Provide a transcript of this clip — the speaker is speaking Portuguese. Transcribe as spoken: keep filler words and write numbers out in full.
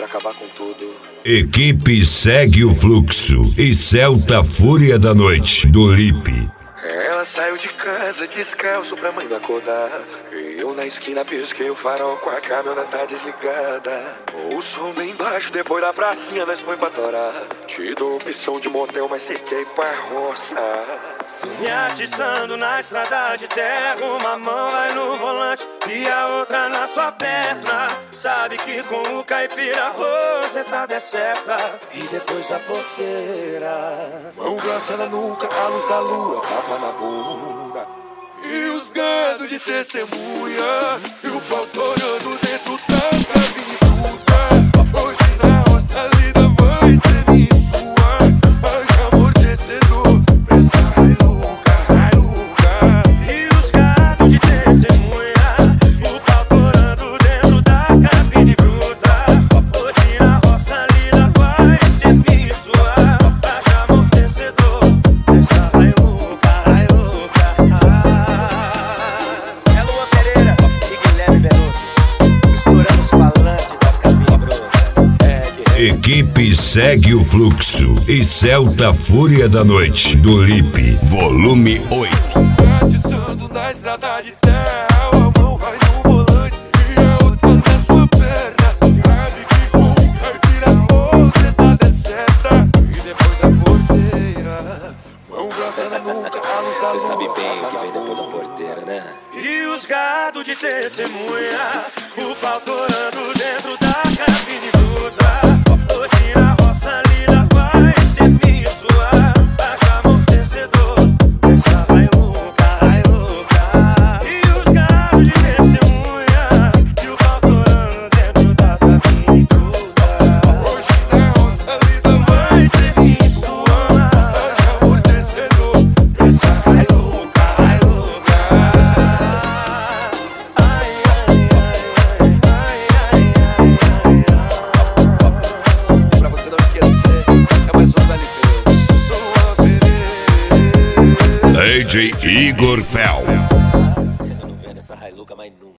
pra acabar com tudo. Equipe Segue o Fluxo e Celta Fúria da Noite, do Lipe. Ela saiu de casa descalço pra mãe não acordar. E eu na esquina pisquei o farol com a caminhoneta desligada. O som bem baixo, depois da pracinha nós foi pra torar. Te dou opção de motel, mas cê quer ir pra roça. Me atiçando na estrada de terra, uma mão vai no volante e a outra na sua perna. Sabe que com o caipira você tá deserta. E depois da porteira, mão grossa na nuca, a luz da lua, tapa na bunda. E os gados de testemunha, e o pau torando dentro da cabine puta. Hoje na roça a lida vai ser minha e sua. Haja amortecedor, essa railuca, railuca. E os gados de testemunha, e o pau torando dentro da cabine bruta. Hoje na roça a lida vai ser minha e sua. Haja amortecedor, essa railuca, railuca. É Lua Pereira e Guilherme Benuto, misturando os falantes das cabines brutas. Equipe Segue o Fluxo e Celta Fúria da Noite, do Lipe, volume oito. Atiçando na estrada de terra, a mão vai no volante e a outra na sua perna. Sabe que com o caipira você tá deserta. E depois da porteira, mão grossa na nuca, a luz da lua. Cê sabe bem o que vem depois da porteira, né? E os gados de testemunha, o pau torando dentro da cabine bruta. Hoje na roça a lida vai ser minha e sua. Haja amortecedor, essa vai louca, vai louca. E os gados de testemunha, e o pau torando dentro da cabine bruta. Hoje na roça a lida vai ser minha e sua. Haja amortecedor, essa vai louca, vai louca. Ai, ai, ai, ai, ai, ai, ai, ai. Pra você não esquecer, é mais um da Lipe. D J Igor Fel.